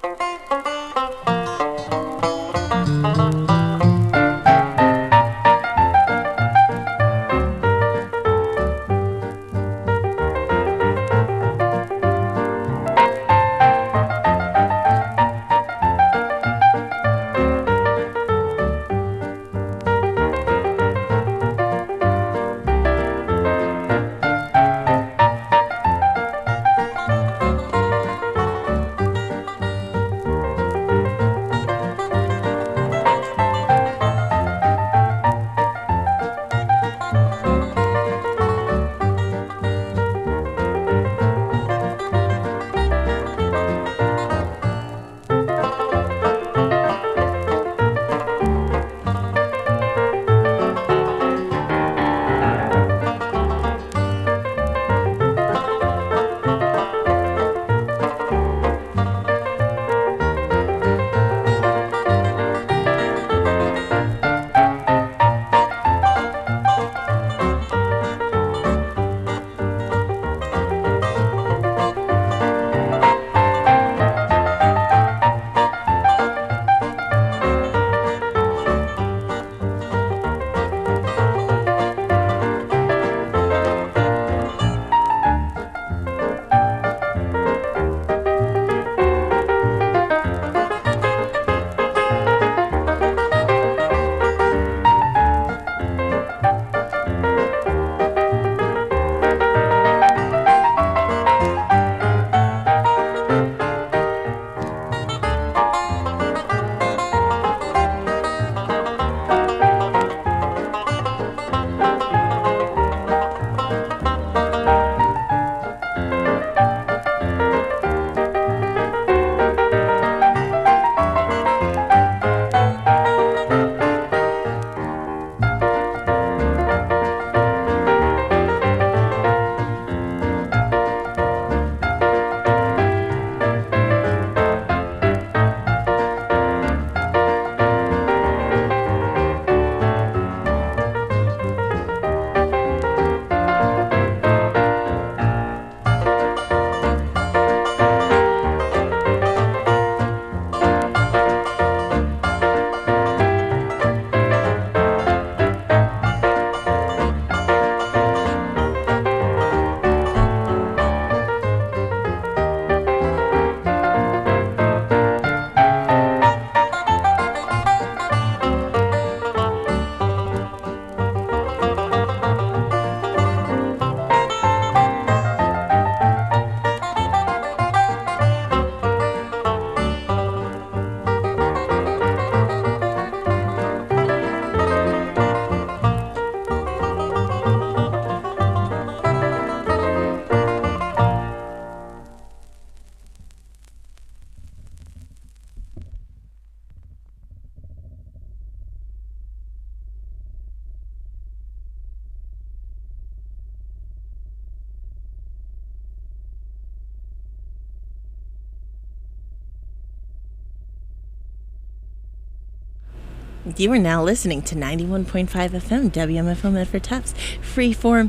You are now listening to 91.5 FM, WMFO Medford Tufts, Freeform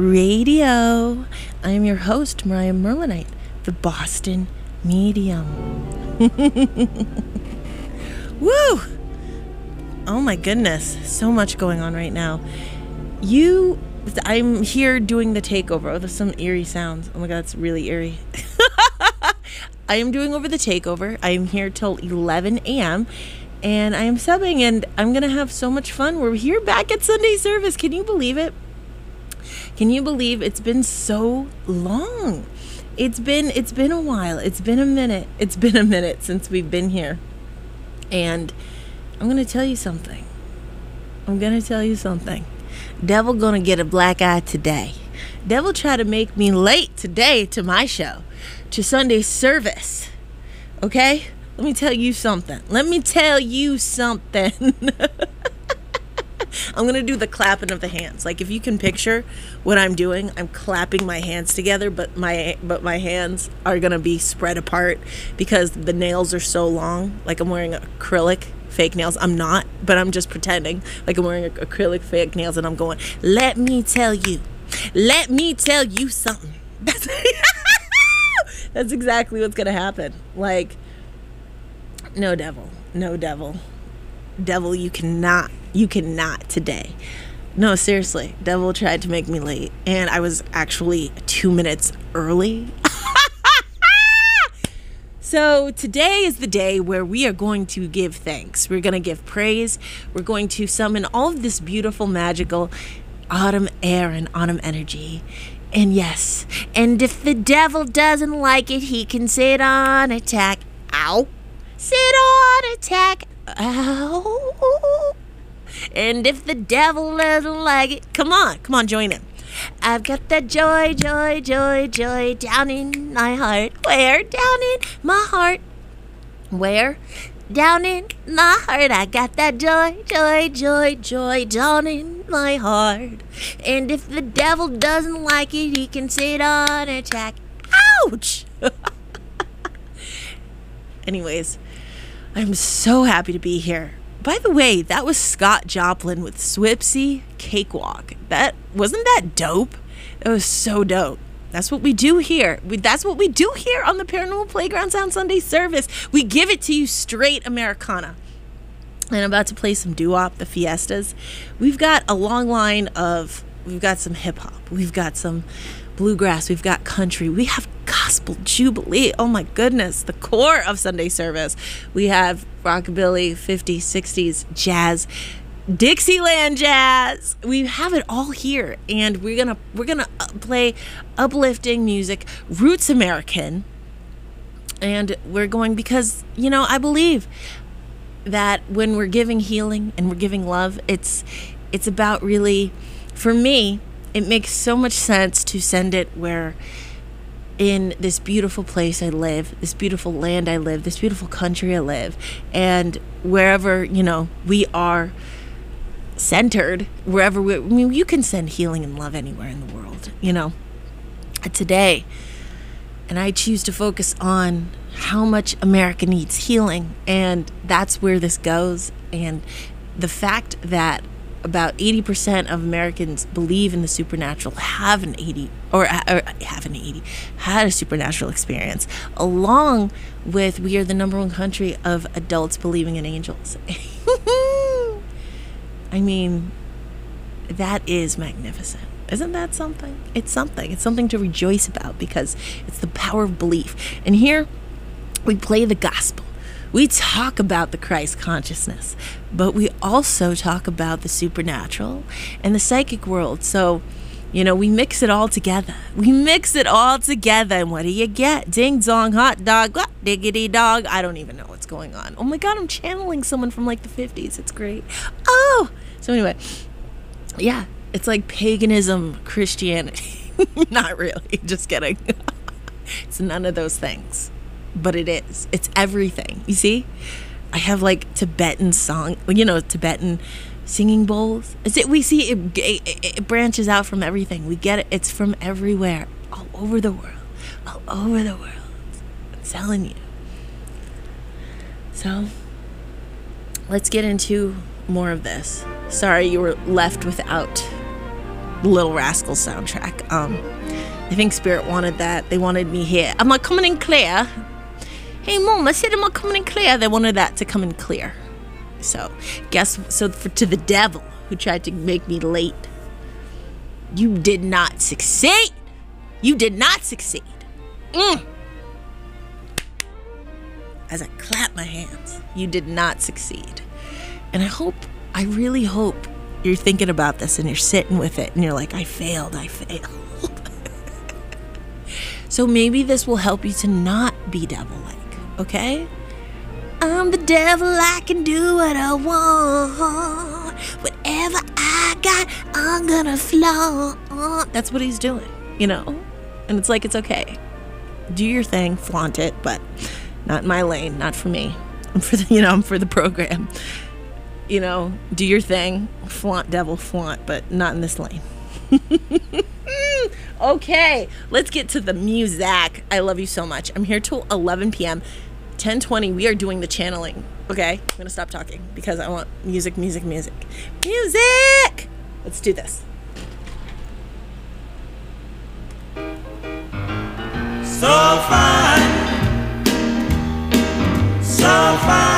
Radio. I am your host, Mariah Merlinite, the Boston Medium. Woo! Oh my goodness, so much going on right now. I'm here doing the takeover. Oh, there's some eerie sounds. Oh my god, it's really eerie. I am doing over the takeover. I am here till 11 a.m. and I am subbing, and I'm going to have so much fun. We're here back at Sunday service. Can you believe it? Can you believe it's been so long? It's been a while. It's been a minute. It's been a minute since we've been here. And I'm going to tell you something. Devil going to get a black eye today. Devil try to make me late today to my show, to Sunday service. Okay? Let me tell you something. I'm going to do the clapping of the hands. Like, if you can picture what I'm doing, I'm clapping my hands together, but my hands are going to be spread apart because the nails are so long. Like, I'm wearing acrylic fake nails. I'm not, but I'm just pretending like I'm wearing acrylic fake nails, and I'm going, let me tell you something. That's exactly what's going to happen. Like, No, devil. No, devil. Devil, you cannot today. No, seriously. Devil tried to make me late, and I was actually 2 minutes early. So today is the day where we are going to give thanks. We're going to give praise. We're going to summon all of this beautiful, magical autumn air and autumn energy. And yes, and if the devil doesn't like it, he can sit on attack. Ow. Sit on attack. Ow. And if the devil doesn't like it, come on, join him. I've got that joy, joy, joy, joy down in my heart. Where? Down in my heart. Where? Down in my heart. I got that joy, joy, joy, joy down in my heart. And if the devil doesn't like it, he can sit on attack. Ouch! Anyways, I'm so happy to be here. By the way, that was Scott Joplin with Swipsy Cakewalk. Wasn't that dope? That was so dope. That's what we do here. That's what we do here on the Paranormal Playground Sound Sunday service. We give it to you straight Americana. And I'm about to play some doo-wop, the Fiestas. We've got a long line of, we've got some hip-hop. We've got some bluegrass. We've got country. We have gospel jubilee. Oh my goodness, the core of Sunday service. We have rockabilly, 50s, 60s, jazz, Dixieland jazz. We have it all here, and we're gonna play uplifting music, roots American, and we're going because I believe that when we're giving healing and we're giving love, it's about really, for me, it makes so much sense to send it where in this beautiful place I live, this beautiful land I live, this beautiful country I live, and wherever, we are centered, wherever you can send healing and love anywhere in the world, today. And I choose to focus on how much America needs healing, and that's where this goes. And the fact that about 80% of Americans believe in the supernatural, had a supernatural experience, along with we are the number one country of adults believing in angels. I mean, that is magnificent. Isn't that something? It's something. It's something to rejoice about because it's the power of belief. And here we play the gospel. We talk about the Christ consciousness, but we also talk about the supernatural and the psychic world. So, we mix it all together. And what do you get? Ding dong, hot dog, what, diggity dog. I don't even know what's going on. Oh my God, I'm channeling someone from like the 50s. It's great. Oh, so anyway, yeah, it's like paganism, Christianity. Not really, just kidding. It's none of those things. But it is. It's everything. You see? I have like Tibetan Tibetan singing bowls. We see it branches out from everything. We get it. It's from everywhere. All over the world. I'm telling you. So, let's get into more of this. Sorry you were left without the Little Rascals soundtrack. I think Spirit wanted that. They wanted me here. Am I coming in clear? Hey, Mom, I said, am I coming in clear? They wanted that to come in clear. So, to the devil who tried to make me late, you did not succeed. As I clap my hands, you did not succeed. And I really hope you're thinking about this and you're sitting with it and you're like, I failed. So maybe this will help you to not be devil-like. Okay? I'm the devil, I can do what I want. Whatever I got, I'm gonna flaunt. That's what he's doing, And it's like, it's okay. Do your thing, flaunt it, but not in my lane, not for me. I'm for the program. Do your thing, flaunt, devil, flaunt, but not in this lane. Okay, let's get to the music. I love you so much. I'm here till 11 p.m. 10:20, we are doing the channeling. Okay, I'm gonna stop talking because I want music. Let's do this. So fine, so fine.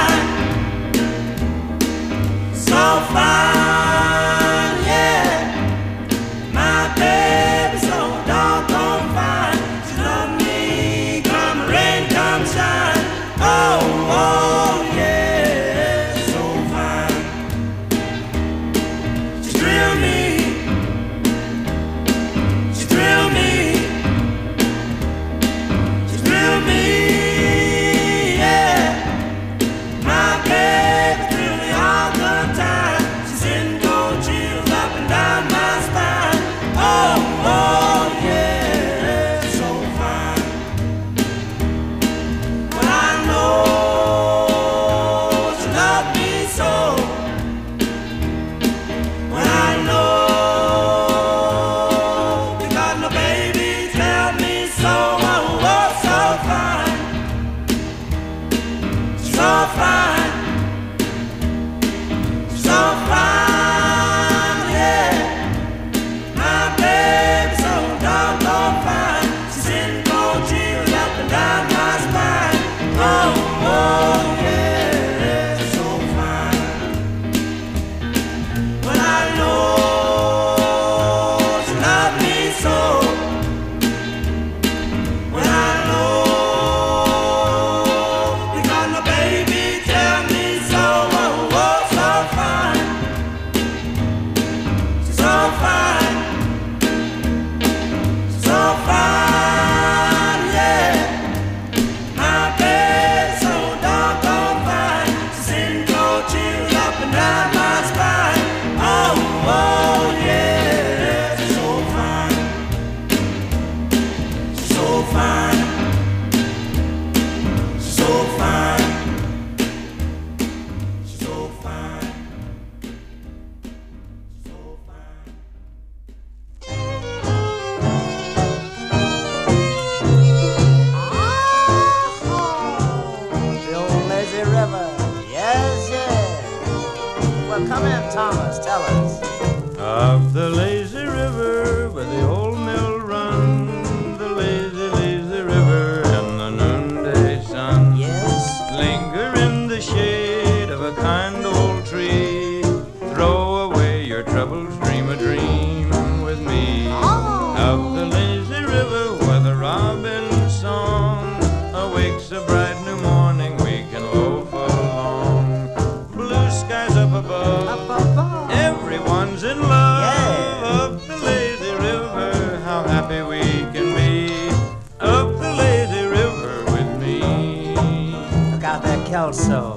Thomas, tell us. Of the lazy river where the old mill runs, the lazy, lazy river in the noonday sun. Yes? Linger in the shade of a kind old tree. Throw away your troubles, dream a dream with me. Of the lazy river where the robin's song awakes a bright new morning, we can loaf along. Blue skies up above, everyone's in love. Of the lazy river, how happy we can be. Of the lazy river with me. Look out there, Kelso.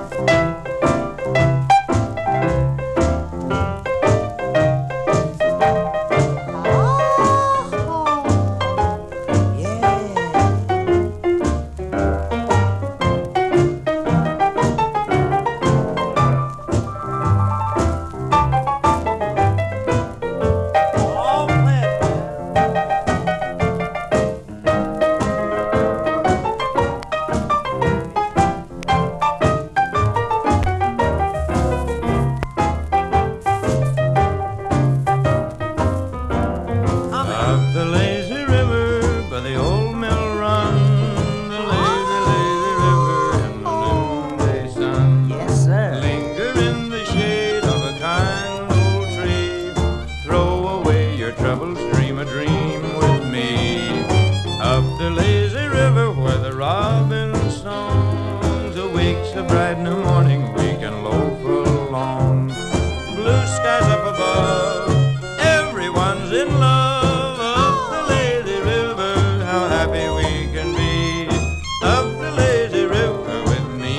Of the lazy river by the old mill run, the lazy, lazy river in the noonday sun. Yes, sir. Linger in the shade of a kind old tree. Throw away your troubles, dream a dream with me. Up the lazy river where the robin songs awakes a bright new morning, we can loaf along. Blue skies up above, everyone's in love. Of the lazy river, how happy we can be. Of the lazy river with me.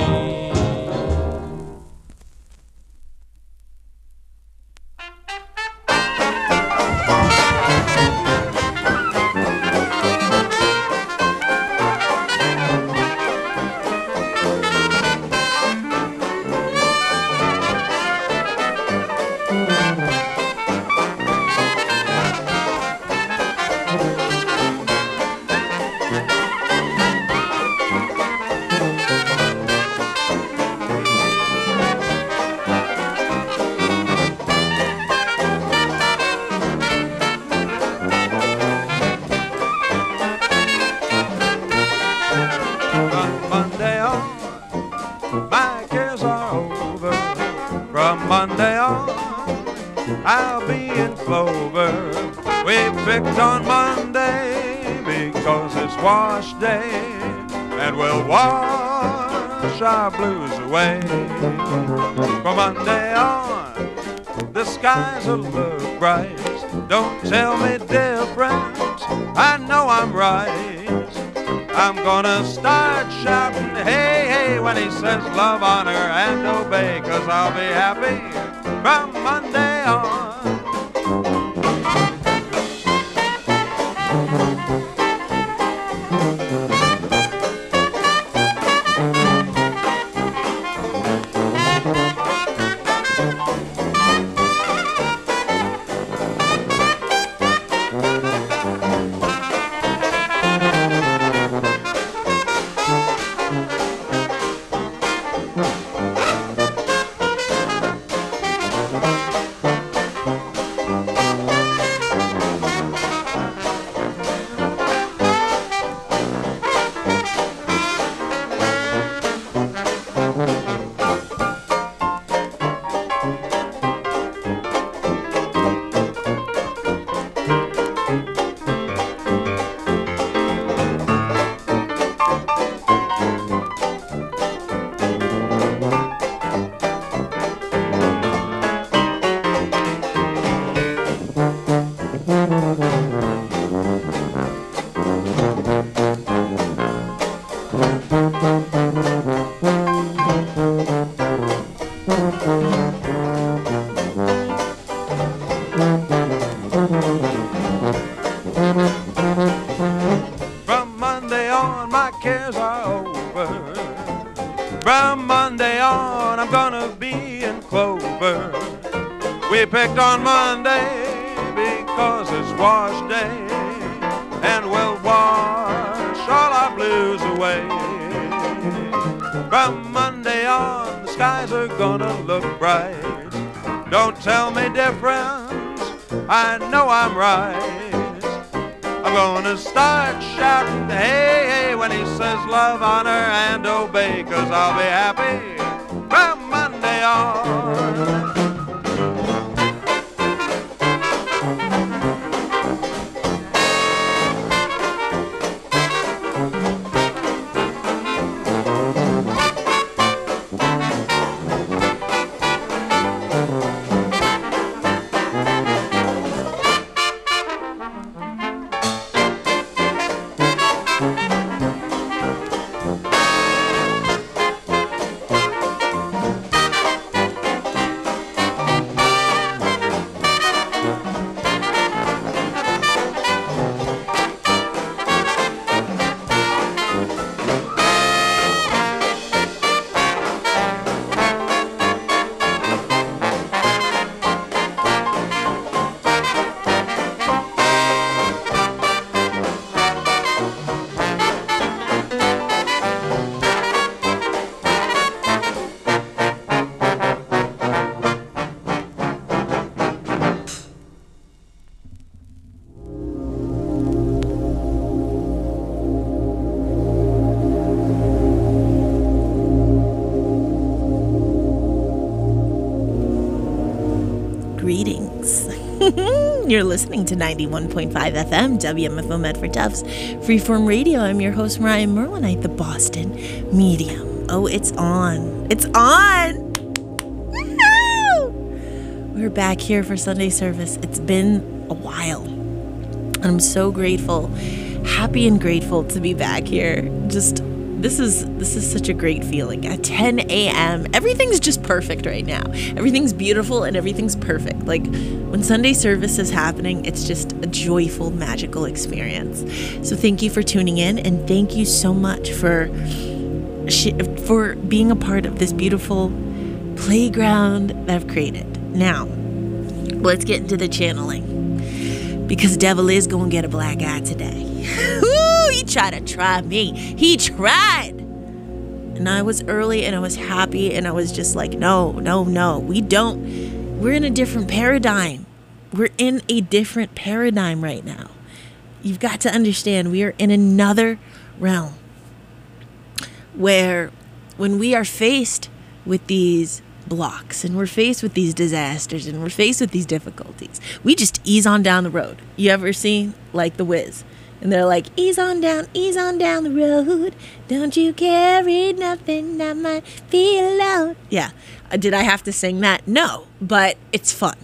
From Monday on, my cares are over. From Monday on, I'll be in clover. We picked on Monday because it's wash day, and we'll wash our blues away. From Monday on, the skies will look bright. Don't tell me different, I know I'm right. I'm gonna start shouting, hey, hey, when he says love, honor, and obey, 'cause I'll be happy from Monday on. From Monday on, my cares are over. From Monday on, I'm gonna be in clover. We picked on Monday because it's wash day, and we'll wash all our blues away. From Monday on, the skies are gonna look bright. don't tell me different. I know I'm right. I'm gonna start shouting, hey, hey, when he says love, honor, and obey, 'cause I'll be happy from Monday on. Greetings. You're listening to 91.5 FM, WMFO Medford Tufts, Freeform Radio. I'm your host, Mariah Merwinite, the Boston Medium. Oh, it's on. It's on! Woo-hoo! We're back here for Sunday service. It's been a while. I'm so grateful, happy and grateful to be back here. This is such a great feeling. At 10 a.m., everything's just perfect right now. Everything's beautiful and everything's perfect. Like when Sunday service is happening, it's just a joyful, magical experience. So thank you for tuning in, and thank you so much for being a part of this beautiful playground that I've created. Now, let's get into the channeling, because Devil is gonna get a black eye today. He tried to try me. He tried. And I was early and I was happy and I was just like, no. We're in a different paradigm. We're in a different paradigm right now. You've got to understand, we are in another realm where when we are faced with these blocks and we're faced with these disasters and we're faced with these difficulties, we just ease on down the road. You ever seen like The Wiz? And they're like, ease on down the road. Don't you carry nothing, I might be alone. Yeah. Did I have to sing that? No, but it's fun.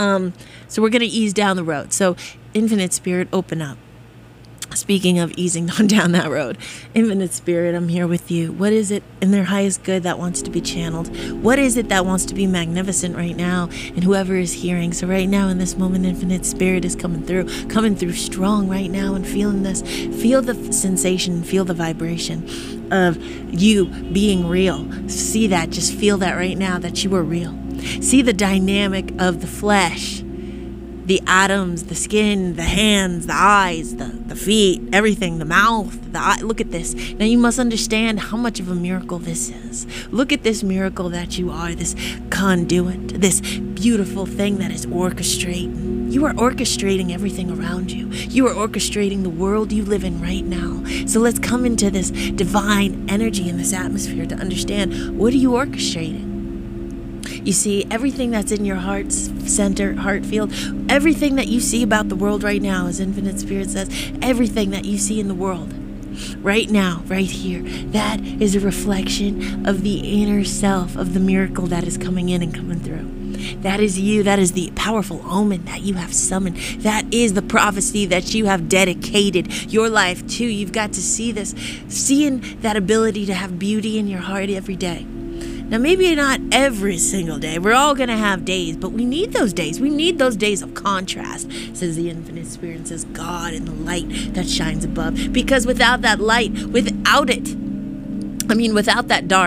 So we're going to ease down the road. So Infinite Spirit, open up. Speaking of easing on down that road, Infinite Spirit, I'm here with you. What is it in their highest good that wants to be channeled? What is it that wants to be magnificent right now? And whoever is hearing. So right now in this moment, Infinite Spirit is coming through strong right now and feeling this. Feel the sensation, feel the vibration of you being real. See that, just feel that right now, that you are real. See the dynamic of the flesh, the atoms, the skin, the hands, the eyes, the feet, everything, the mouth, the eye. Look at this. Now you must understand how much of a miracle this is. Look at this miracle that you are, this conduit, this beautiful thing that is orchestrating. You are orchestrating everything around you. You are orchestrating the world you live in right now. So let's come into this divine energy in this atmosphere to understand, what are you orchestrating? You see, everything that's in your heart's center, heart field, everything that you see about the world right now, as Infinite Spirit says, everything that you see in the world right now, right here, that is a reflection of the inner self, of the miracle that is coming in and coming through. That is you. That is the powerful omen that you have summoned. That is the prophecy that you have dedicated your life to. You've got to see this, seeing that ability to have beauty in your heart every day. Now, maybe not every single day. We're all going to have days, but we need those days. We need those days of contrast, says the Infinite Spirit, says God in the light that shines above. Because without that light, without that dark,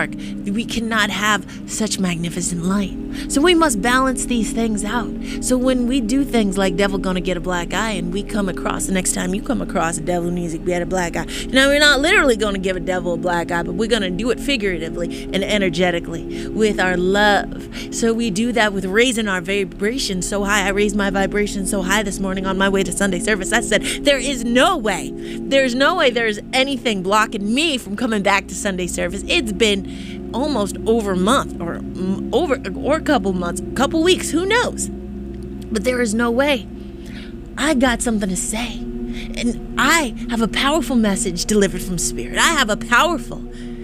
we cannot have such magnificent light. So we must balance these things out. So when we do things like devil gonna get a black eye, and we come across, the next time you come across a devil needs to get a black eye. Now, we're not literally gonna give a devil a black eye, but we're gonna do it figuratively and energetically with our love. So we do that with raising our vibration so high. I raised my vibration so high this morning on my way to Sunday service. I said, there's no way there's anything blocking me from coming back to Sunday service. It's been almost over a month or a couple months, couple weeks, who knows? But there is no way. I got something to say. And I have a powerful message delivered from Spirit. I have a powerful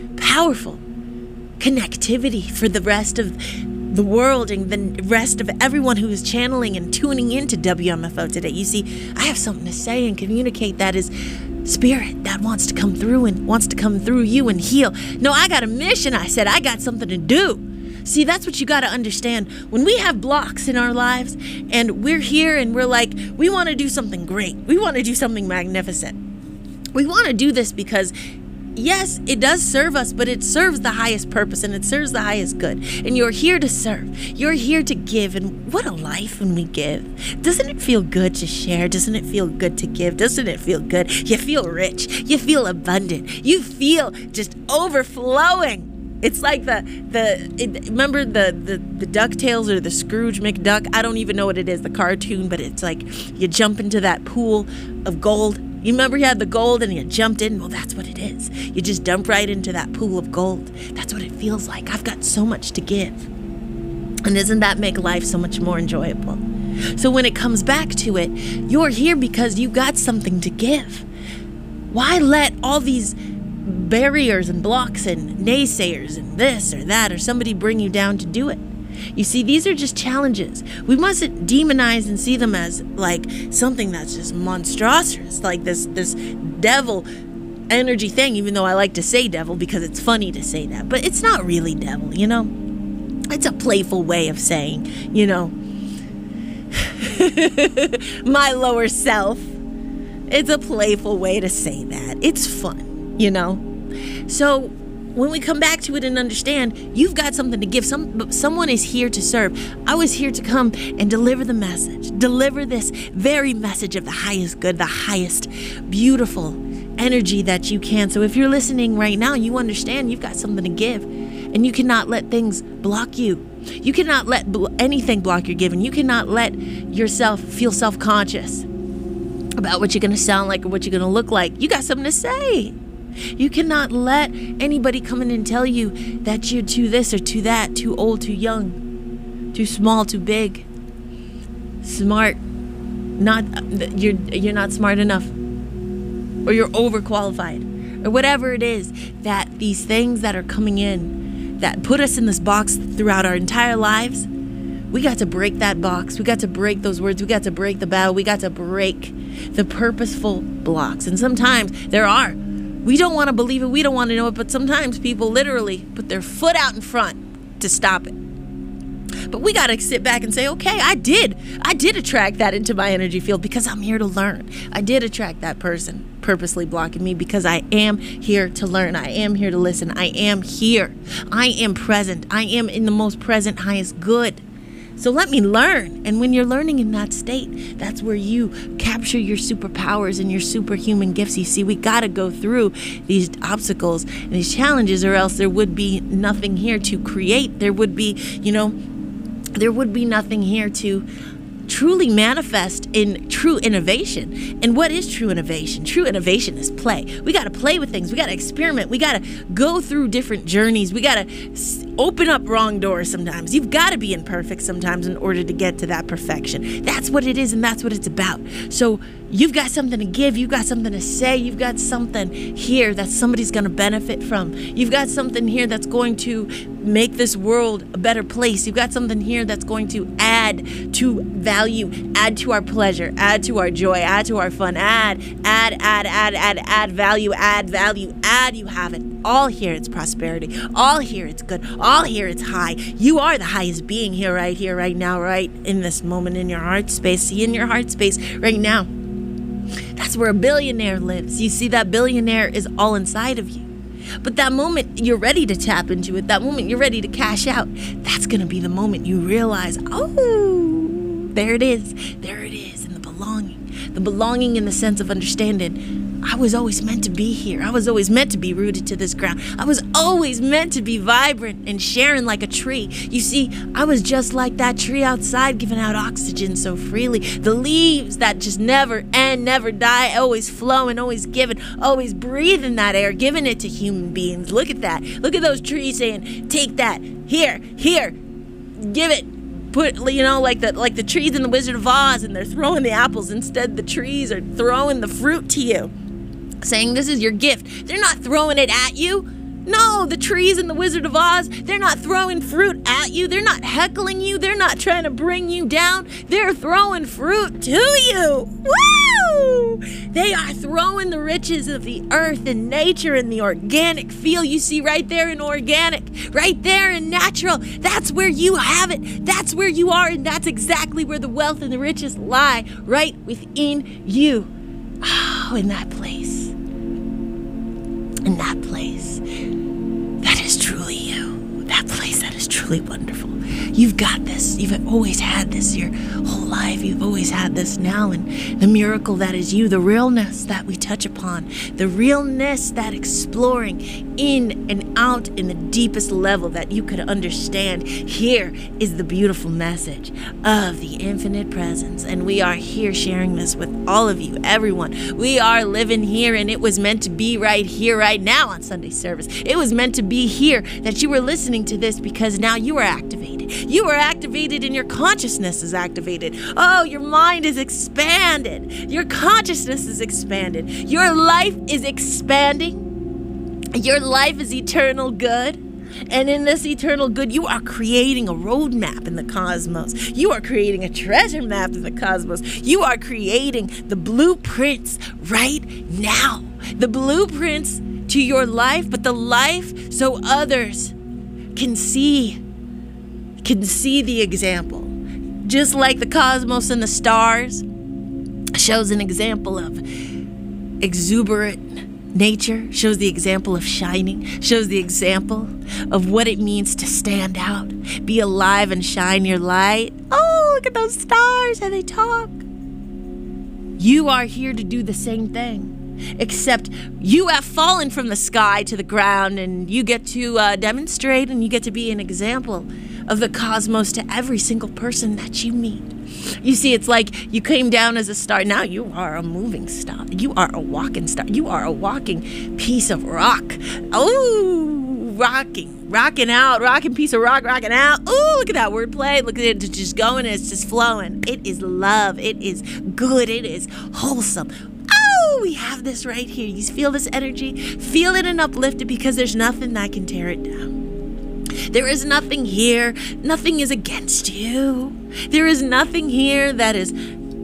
connectivity for the rest of the world and the rest of everyone who is channeling and tuning into WMFO today. You see, I have something to say and communicate that is Spirit that wants to come through and wants to come through you and heal. No, I got a mission. I said, I got something to do. See, that's what you got to understand. When we have blocks in our lives and we're here and we're like, we want to do something great. We want to do something magnificent. We want to do this because yes, it does serve us, but it serves the highest purpose and it serves the highest good. And you're here to serve. You're here to give. And what a life when we give. Doesn't it feel good to share? Doesn't it feel good to give? Doesn't it feel good? You feel rich. You feel abundant. You feel just overflowing. It's like remember the DuckTales or the Scrooge McDuck? I don't even know what it is, the cartoon, but it's like you jump into that pool of gold. You remember you had the gold and you jumped in? Well, that's what it is. You just dump right into that pool of gold. That's what it feels like. I've got so much to give. And doesn't that make life so much more enjoyable? So when it comes back to it, you're here because you got something to give. Why let all these barriers and blocks and naysayers and this or that or somebody bring you down to do it? You see, these are just challenges. We mustn't demonize and see them as like something that's just monstrous, like this devil energy thing, even though I like to say devil because it's funny to say that. But it's not really devil, you know? It's a playful way of saying, you know, my lower self. It's a playful way to say that. It's fun, you know? So when we come back to it and understand, you've got something to give. Someone is here to serve. I was here to come and deliver the message. Deliver this very message of the highest good, the highest beautiful energy that you can. So if you're listening right now, you understand you've got something to give. And you cannot let things block you. You cannot let anything block your giving. You cannot let yourself feel self-conscious about what you're going to sound like or what you're going to look like. You got something to say. You cannot let anybody come in and tell you that you're too this or too that, too old, too young, too small, too big, smart, you're not smart enough, or you're overqualified, or whatever it is, that these things that are coming in that put us in this box throughout our entire lives, we got to break that box. We got to break those words. We got to break the battle. We got to break the purposeful blocks. And sometimes there are. We don't want to believe it. We don't want to know it. But sometimes people literally put their foot out in front to stop it. But we got to sit back and say, okay, I did attract that into my energy field because I'm here to learn. I did attract that person purposely blocking me because I am here to learn. I am here to listen. I am here. I am present. I am in the most present, highest good. So let me learn. And when you're learning in that state, that's where you capture your superpowers and your superhuman gifts. You see, we got to go through these obstacles and these challenges, or else there would be nothing here to create. There would be, there would be nothing here to truly manifest in true innovation. And what is true innovation? True innovation is play. We got to play with things. We got to experiment. We got to go through different journeys. We got to open up wrong doors sometimes. You've got to be imperfect sometimes in order to get to that perfection. That's what it is, and that's what it's about. So you've got something to give. You've got something to say. You've got something here that somebody's going to benefit from. You've got something here that's going to make this world a better place. You've got something here that's going to add to value, add to our pleasure, add to our joy, add to our fun, add value, add. You have it. All here it's prosperity. All here it's good. All here it's high. You are the highest being here, right now, right in this moment in your heart space. See, in your heart space right now. That's where a billionaire lives. You see, that billionaire is all inside of you. But that moment you're ready to tap into it, that moment you're ready to cash out, that's going to be the moment you realize, oh, there it is. There it is in the belonging. The belonging in the sense of understanding. I was always meant to be here. I was always meant to be rooted to this ground. I was always meant to be vibrant and sharing like a tree. You see, I was just like that tree outside, giving out oxygen so freely. The leaves that just never end, never die, always flowing, always giving, always breathing that air, giving it to human beings. Look at that. Look at those trees saying, take that. Here, give it. Put, like the trees in the Wizard of Oz, and they're throwing the apples. Instead, the trees are throwing the fruit to you, saying this is your gift. They're not throwing it at you. No, the trees in the Wizard of Oz, they're not throwing fruit at you. They're not heckling you. They're not trying to bring you down. They're throwing fruit to you. Woo! They are throwing the riches of the earth and nature and the organic feel you see right there in organic, right there in natural. That's where you have it. That's where you are, and that's exactly where the wealth and the riches lie, right within you. Oh, in that place. In that place. That is truly you. That place that is truly wonderful. You've got this. You've always had this your whole life. You've always had this now. And the miracle that is you, the realness that we touch upon, the realness that exploring in and out in the deepest level that you could understand. Here is the beautiful message of the infinite presence. And we are here sharing this with all of you, everyone. We are living here, and it was meant to be right here, right now on Sunday service. It was meant to be here that you were listening to this because now you are activated. You are activated and your consciousness is activated. Oh, your mind is expanded. Your consciousness is expanded. Your life is expanding. Your life is eternal good. And in this eternal good, you are creating a roadmap in the cosmos. You are creating a treasure map in the cosmos. You are creating the blueprints right now. The blueprints to your life, but the life so others can see the example. Just like the cosmos and the stars shows an example of exuberant nature, shows the example of shining, shows the example of what it means to stand out, be alive and shine your light. Oh, look at those stars, how they talk. You are here to do the same thing, except you have fallen from the sky to the ground, and you get to demonstrate, and you get to be an example of the cosmos to every single person that you meet. You see, it's like you came down as a star. Now you are a moving star. You are a walking star. You are a walking piece of rock. Oh, rocking out, rocking piece of rock, rocking out. Oh, look at that wordplay. Look at it just going, and it's just flowing. It is love. It is good. It is wholesome. Oh, we have this right here. You feel this energy? Feel it and uplift it, because there's nothing that can tear it down. There is nothing here. Nothing is against you. There is nothing here that is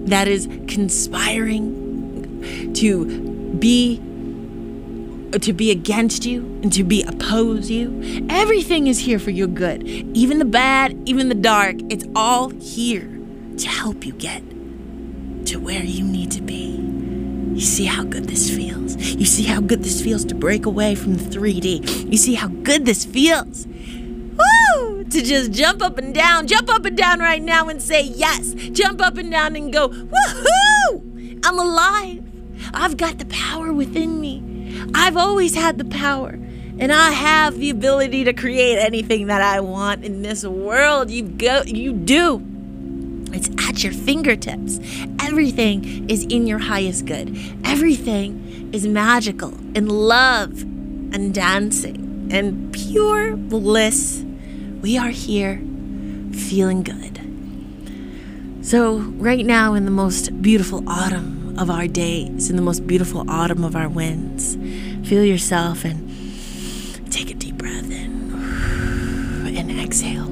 conspiring to be against you and to be oppose you. Everything is here for your good. Even the bad, even the dark. It's all here to help you get to where you need to be. You see how good this feels. You see how good this feels to break away from the 3D. You see how good this feels. Woo! To just jump up and down right now and say yes. Jump up and down and go, woohoo! I'm alive. I've got the power within me. I've always had the power. And I have the ability to create anything that I want in this world. You do. It's at your fingertips. Everything is in your highest good. Everything is magical and love and dancing and pure bliss. We are here feeling good. So right now, in the most beautiful autumn of our days, in the most beautiful autumn of our winds, feel yourself and take a deep breath in and exhale.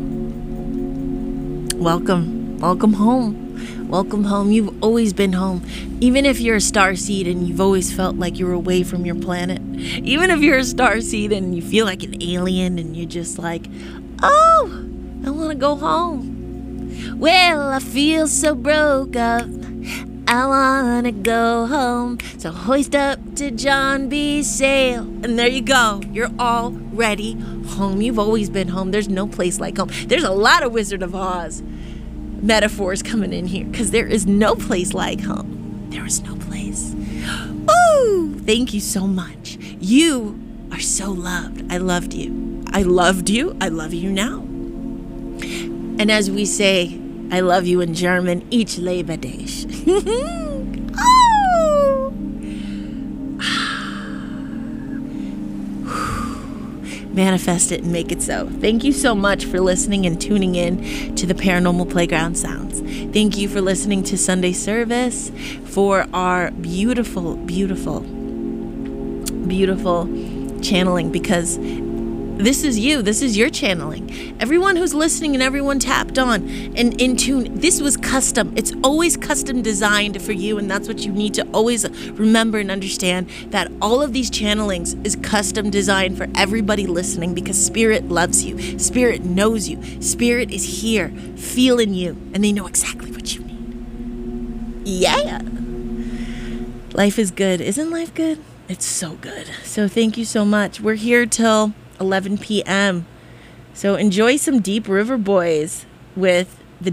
Welcome home. Welcome home. You've always been home. Even if you're a starseed and you've always felt like you're away from your planet. Even if you're a starseed and you feel like an alien and you're just like, oh, I want to go home. Well, I feel so broke up. I wanna go home. So hoist up to John B. sail. And there you go. You're already home. You've always been home. There's no place like home. There's a lot of Wizard of Oz metaphors coming in here because there is no place like home. There is no place. Ooh, thank you so much. You are so loved. I loved you. I loved you. I love you now. And as we say, I love you in German, ich liebe dich. Oh! Manifest it and make it so. Thank you so much for listening and tuning in to the Paranormal Playground Sounds. Thank you for listening to Sunday service, for our beautiful, beautiful, beautiful channeling, because this is you. This is your channeling. Everyone who's listening and everyone tapped on and in tune, this was custom. It's always custom designed for you, and that's what you need to always remember and understand, that all of these channelings is custom designed for everybody listening, because Spirit loves you. Spirit knows you. Spirit is here, feeling you, and they know exactly what you need. Yeah. Life is good. Isn't life good? It's so good. So thank you so much. We're here till 11 p.m. So enjoy some Deep River Boys with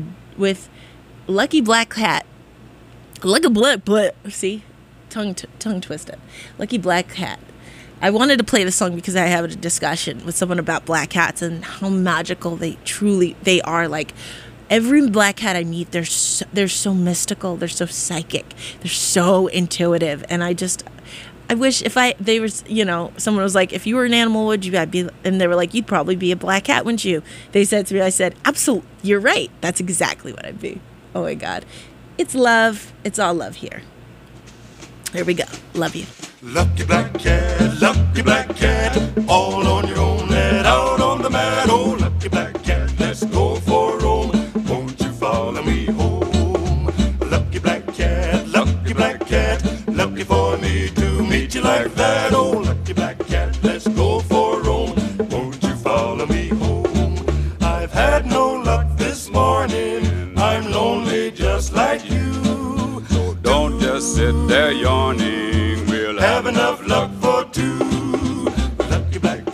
Lucky Black Cat. Lucky Black. See, tongue twisted. Lucky Black Cat. I wanted to play the song because I had a discussion with someone about black cats and how magical they are. Like, every black cat I meet, they're so mystical. They're so psychic. They're so intuitive, and I wish someone was like, if you were an animal, would you be? And they were like, you'd probably be a black cat, wouldn't you? They said to me, I said, absolutely, you're right. That's exactly what I'd be. Oh my God. It's love. It's all love here. Here we go. Love you. Lucky black cat, all on your own, head out on the mat. Oh, lucky black cat, let's go for a roam. Won't you follow me home? Lucky black cat, lucky for me to meet you like that. Oh, lucky black cat, let's go for a roam. Won't you follow me home? I've had no luck this morning. I'm lonely just like you. So don't just sit there yawning. We'll Have enough luck for two. Lucky black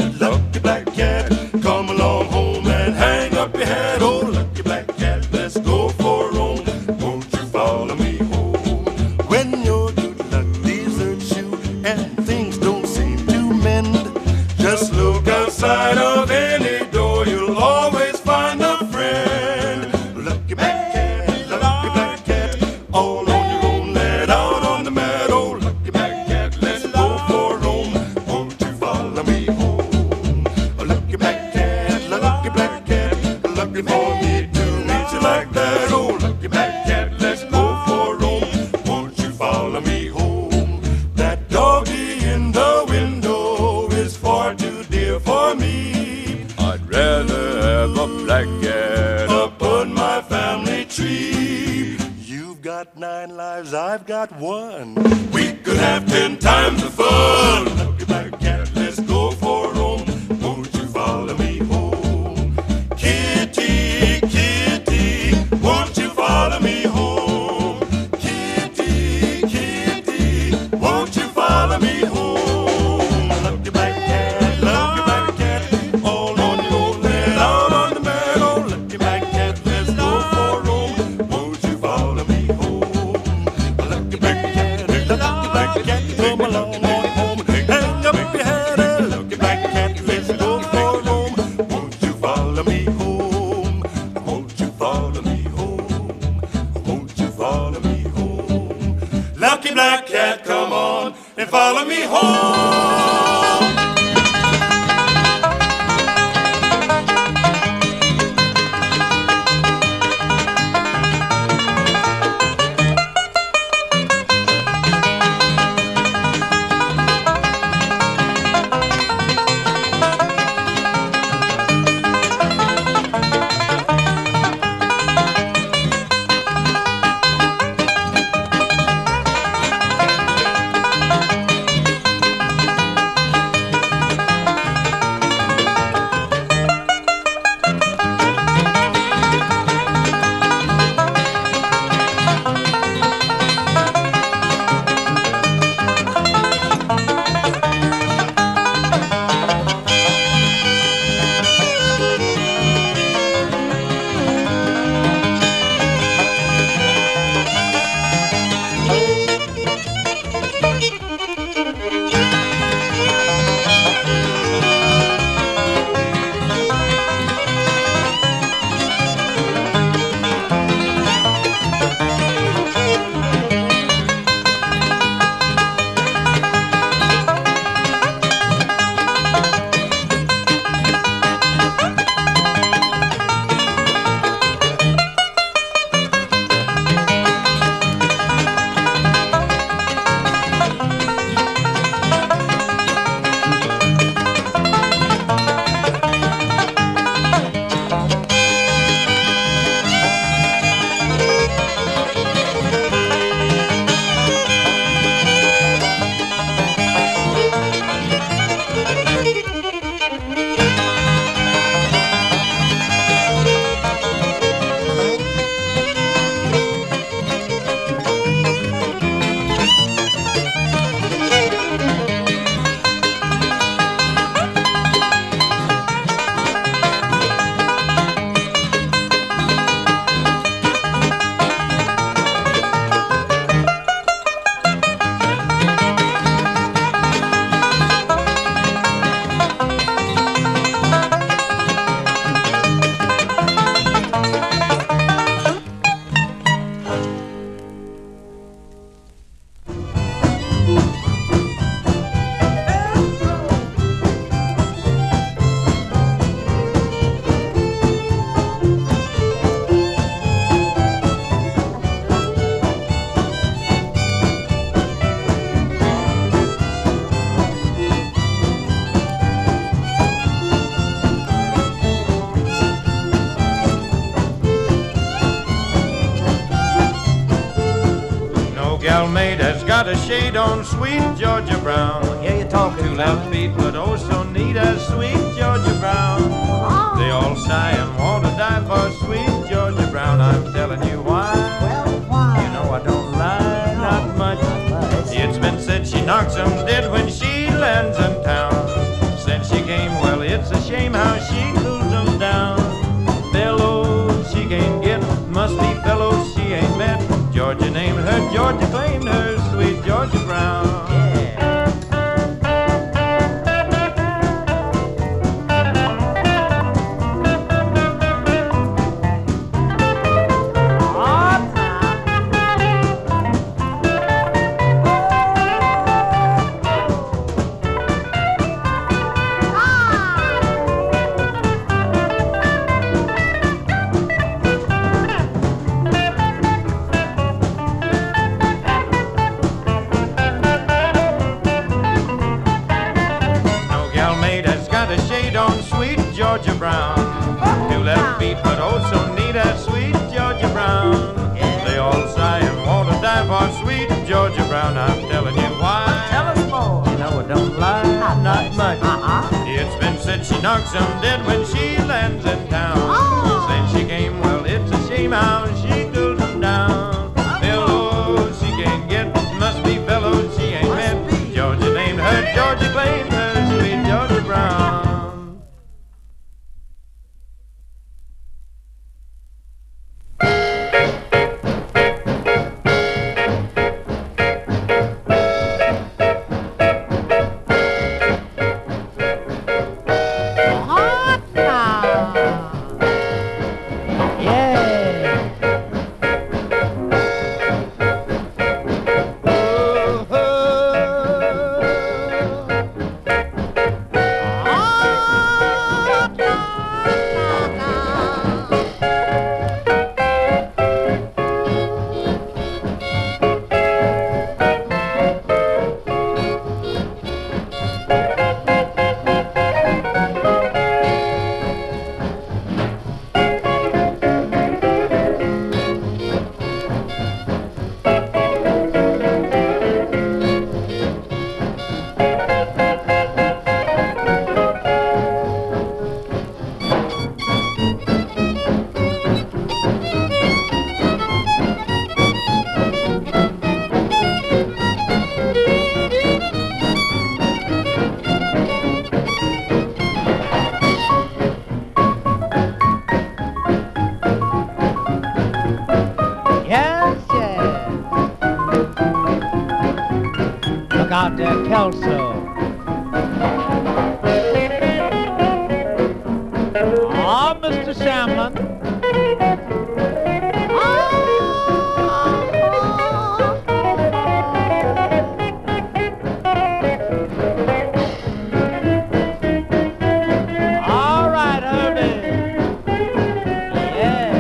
cat, come along home and hang up your hat. Oh, lucky black cat, let's go for a roam. Won't you follow me home? When your good luck deserts you and things don't seem to mend, just look outside of any door, you'll always find a friend. Lucky black cat, all on your own, let out on the mat. Oh, lucky black cat, let's go for a roam. Won't you follow me home? Lucky black cat, lucky for me to meet you like that. Oh, lucky black cat, let's go for a roam. Won't you follow me home? That doggy in the window is far too dear for me. I'd rather have a black cat Up on my family tree. You've got 9 lives, I've got 1. We could have 10 times the fun. Lucky black cat, let's go for a roam. Won't you follow me home? Kitty, won't you follow me home? Kitty, won't you follow me home? Lucky black cat, all on your own, let out on the mat. Oh, lucky black cat, let's go for a roam. Won't you follow me home? Lucky black cat, come along home, hang up your hat. Lucky black cat, let's go for a roam. Won't you follow me home? Won't you follow me home? Won't you follow me home? Lucky black cat, come on and follow me home. maid has got a shade on, sweet Georgia Brown. Here you talking, Two left feet, but oh so neat as sweet Georgia Brown. They all sigh and want to die for sweet Georgia Brown. I'm telling you why. Well, why? You know I don't lie, not much. It's been said she knocks 'em dead when she lands in town. Since she came, well, it's a shame how she cools 'em down. Fellows she can't get, must be fellows she ain't met. Georgia named her, Georgia claimed her, sweet Georgia Brown. Georgia Brown. Two left feet, but oh so neat as sweet Georgia Brown. They all sigh and want to die for sweet Georgia Brown. I'm telling you why. Tell us more. You know I don't lie, not much. It's been said she knocks 'em dead when she lands in town. Since she came, well, it's a shame how she cools 'em down. Fellows she can't get, must be fellows she ain't met. Georgia named her, Georgia claimed her, sweet Georgia Brown. Out there, Kelso. Oh, Mr. Shamlin. All right, Herbie. Yeah.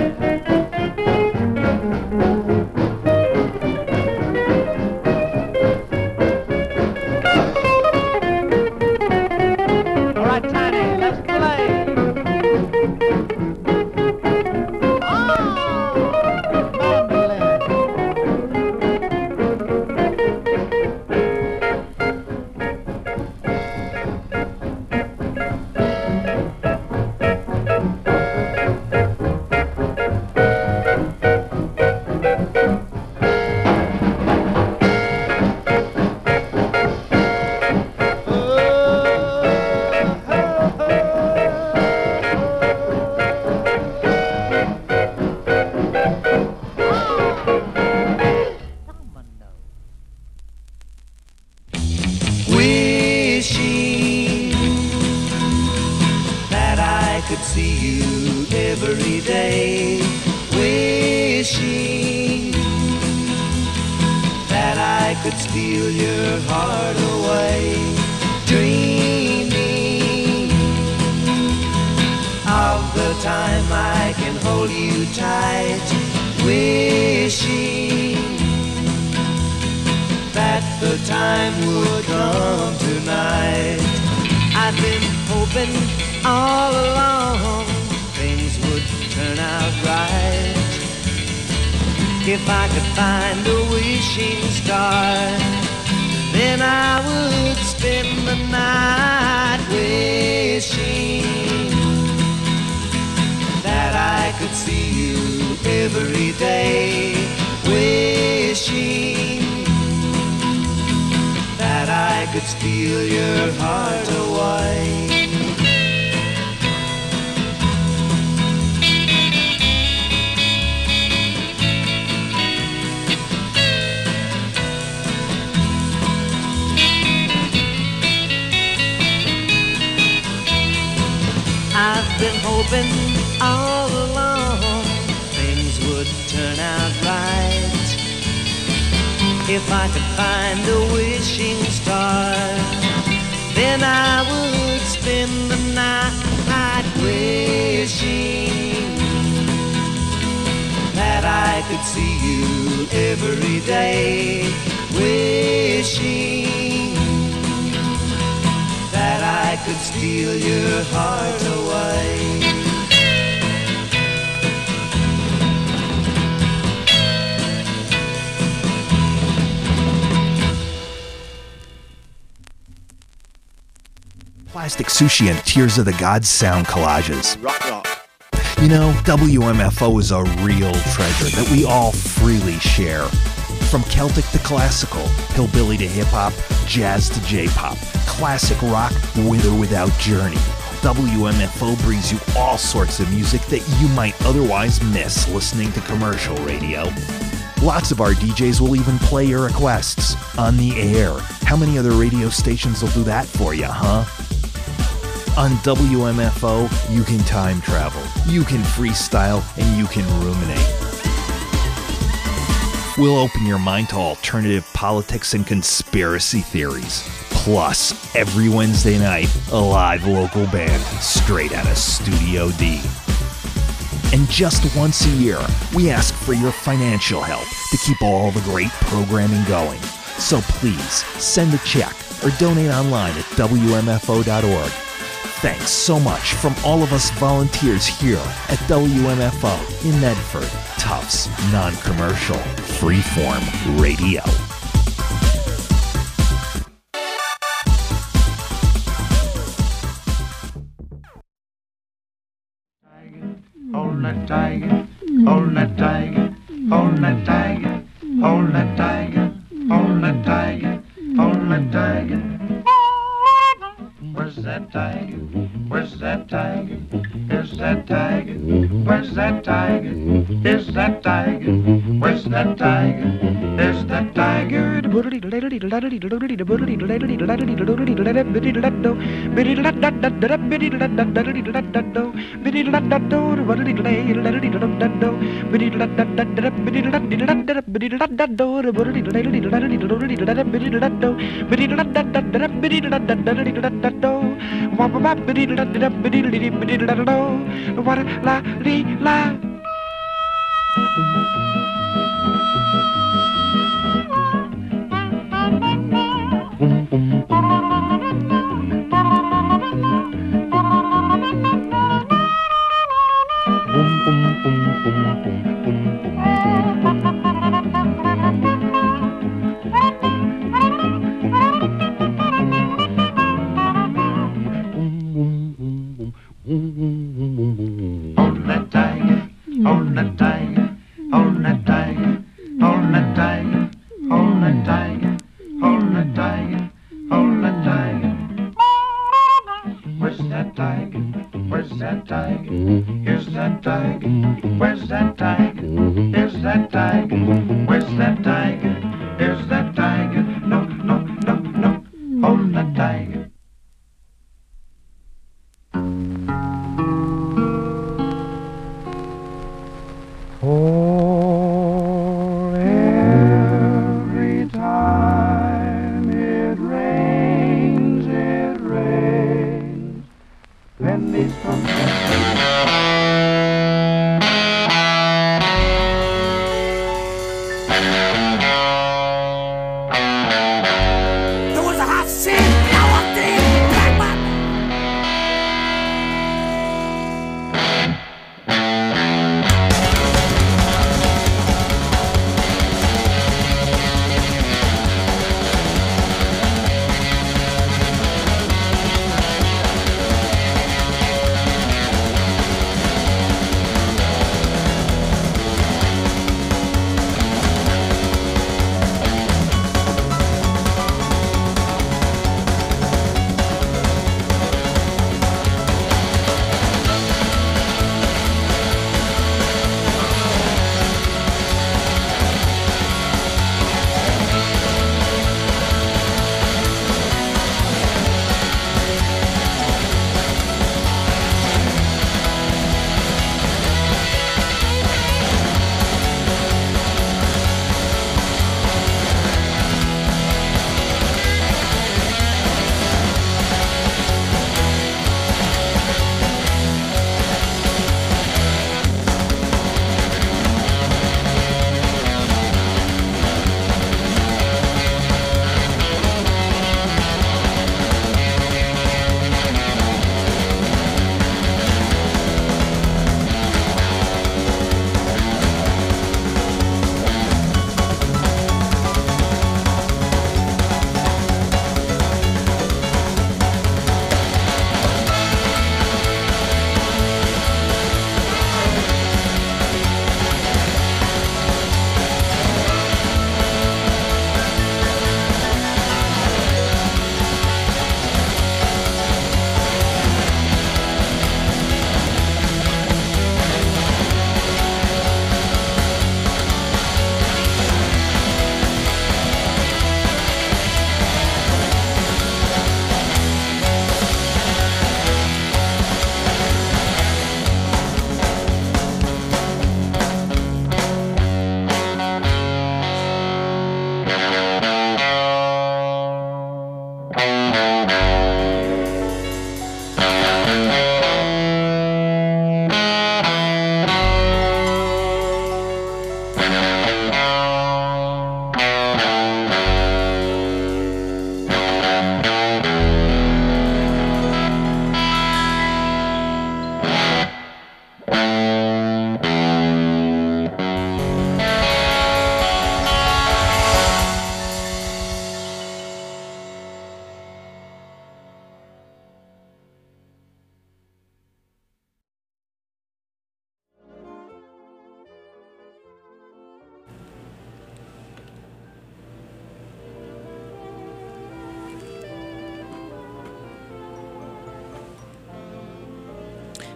see you every day, wishing that I could steal your heart away, dreaming of the time I can hold you tight, wishing that the time would come tonight. I've been hoping all along things would turn out right. If I could find a wishing star, then I would spend the night wishing that I could see you every day, wishing that I could steal your heart away. I've been hoping all along things would turn out right. If I could find a wishing star, then I would spend the night wishing that I could see you every day, wishing that I could steal your heart away. Plastic Sushi and Tears of the Gods sound collages. Rock, rock. You know, WMFO is a real treasure that we all freely share. From Celtic to classical, hillbilly to hip-hop, jazz to J-pop, classic rock with or without Journey, WMFO brings you all sorts of music that you might otherwise miss listening to commercial radio. Lots of our DJs will even play your requests on the air. How many other radio stations will do that for you, huh? On WMFO, you can time travel, you can freestyle, and you can ruminate. We'll open your mind to alternative politics and conspiracy theories. Plus, every Wednesday night, a live local band straight out of Studio D. And just once a year, we ask for your financial help to keep all the great programming going. So please, send a check or donate online at WMFO.org. Thanks so much from all of us volunteers here at WMFO in Medford, Tufts Non-Commercial Freeform Radio. Hold that tiger, hold that tiger, hold that tiger, hold that tiger, hold that tiger, hold that tiger. Where's that tiger? Where's that tiger? Is that tiger? Where's that tiger? Is that tiger? Where's that tiger? Is that tiger?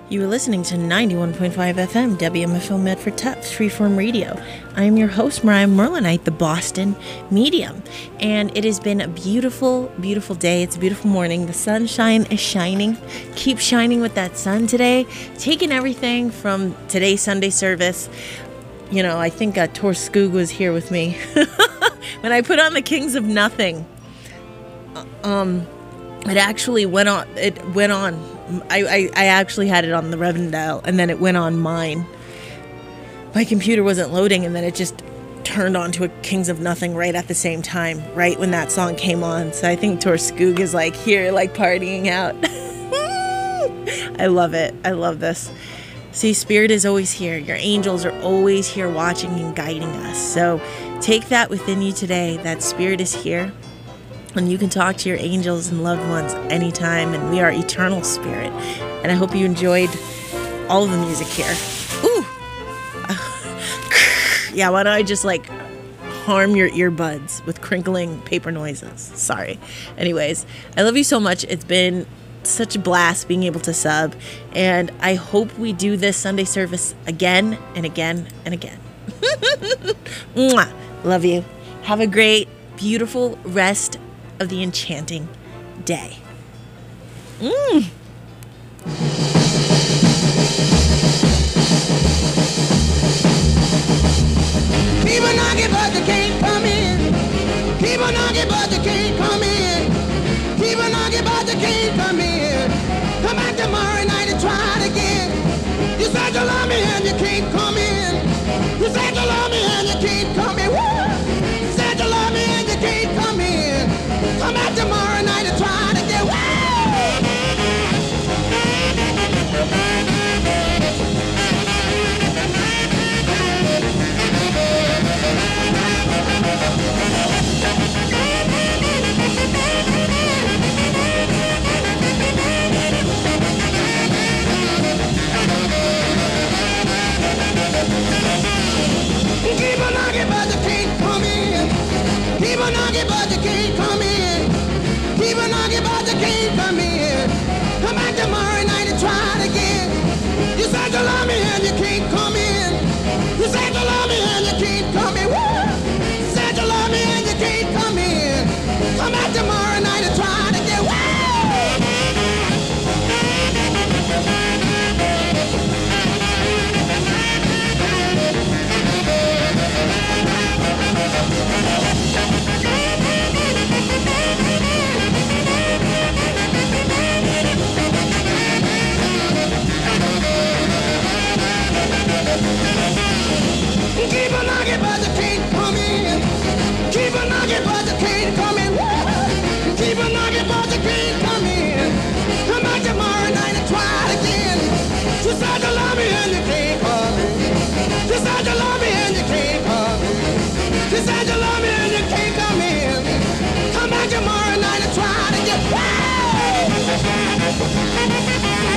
You are listening to 91.5 FM WMFO Medford Tufts Freeform Radio. I am your host, Mariah Merlinite, the Boston medium. And it has been a beautiful, beautiful day. It's a beautiful morning. The sunshine is shining. Keep shining with that sun today. Taking everything from today's Sunday service. You know, I think Tor Skoog was here with me. When I put on the Kings of Nothing, it actually went on. It went on. I actually had it on the Reverend dial, and then it went on mine. My computer wasn't loading, and then it just turned on to a Kings of Nothing right at the same time, right when that song came on. So I think Tor Skoog is like here, like partying out. I love it. I love this. See, Spirit is always here. Your angels are always here watching and guiding us. So take that within you today, that Spirit is here. And you can talk to your angels and loved ones anytime. And we are eternal spirit. And I hope you enjoyed all of the music here. Ooh. Yeah, why don't I just like harm your earbuds with crinkling paper noises? Sorry. Anyways, I love you so much. It's been such a blast being able to sub. And I hope we do this Sunday service again and again and again. Mwah. Love you. Have a great, beautiful rest of the enchanting day. People knocking, but they can't come in. People knocking, but they can't come in. People knocking, but they can't come in. Come back tomorrow night and try it again. You said you love me and you can't come in. You said you love me and you can't come in. Woo! You said you love me and you can't come in. Come back tomorrow night and try it again. Woo! Keep on knocking, but you can't come in. Keep on knocking, but you can't come in. Keep on knocking, but you can't come in. Come back tomorrow night and try it again. You said you love me and you can't come in. You said you love me and you can't come in. Woo! You said you love me and you can't come in. Come back tomorrow night and try it again. Woo! Keep on knocking, but you can't come in. Keep on knocking, but you can't come in. Keep on knocking, but you can't come in. Come back tomorrow night and try it again. You said you love me and you can't come in. You said you love me and you can't come in. You said you love me and you can't come in. Come back tomorrow night and try it again.